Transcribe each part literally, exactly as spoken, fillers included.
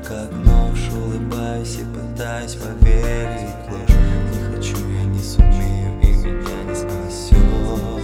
как нож, улыбаюсь и пытаюсь поверить в ложь. Не хочу, я не сумею, и меня не спасет.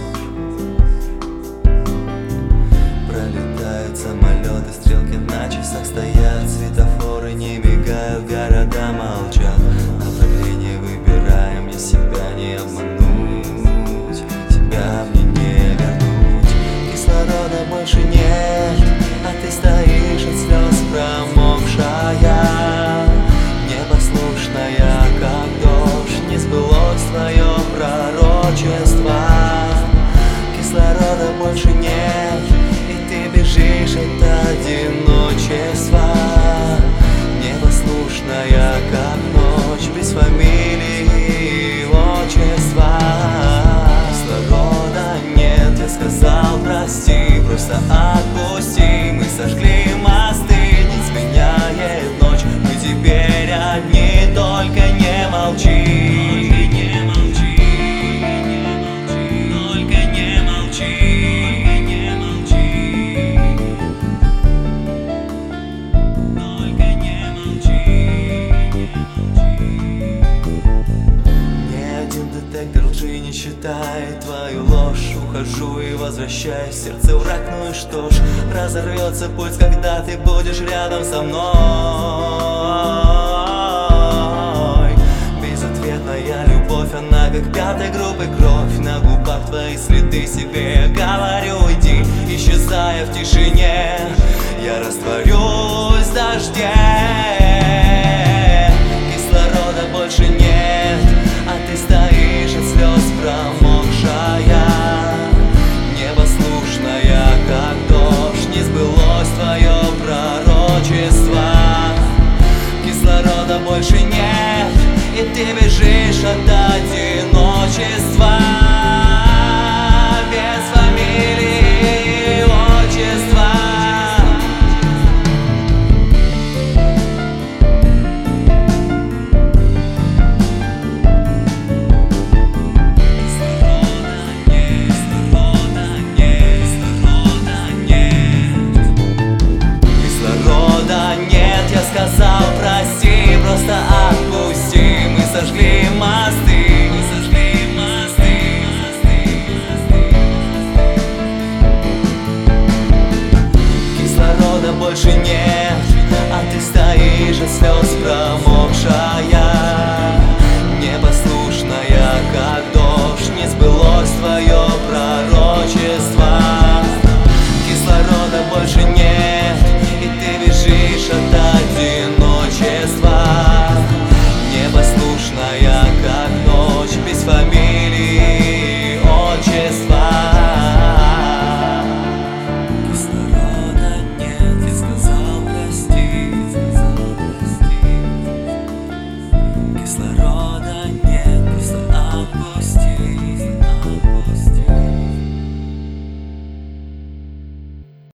Пролетают самолеты, стрелки на часах стоят, светофоры не мигают, города молчат. Направление выбираем, мне себя не обмануть, тебя мне не вернуть. Кислорода больше нет, а ты стоишь от слез промокшая, непослушная, как дождь. Не сбылось твое пророчество. Кислорода больше нет, и ты бежишь от одиночества. Непослушная, как ночь, без фамилии и отчества. Кислорода нет, я сказал прости, просто отпусти. Мы сожгли мосты, не сменяет ночь. Мы теперь одни, только не молчи. Лжи не считай твою ложь. Ухожу и возвращаюсь, сердце враг, ну и что ж. Разорвется пульс, когда ты будешь рядом со мной. Безответная любовь, она как пятой группы кровь. На губах твои следы, себе говорю иди. Исчезая в тишине, я растворюсь в дожде. Кислорода больше нет, а ты стоишь от слез промокшая, непослушная, как дождь. Не сбылось твое пророчество. Кислорода больше нет, и ты бежишь от одиночества. Без фамилии и отчества. Сказал прости, просто отпусти. Мы сожгли мосты, мы сожгли мосты, мосты, мосты. Кислорода больше нет, а ты стоишь от слез промок.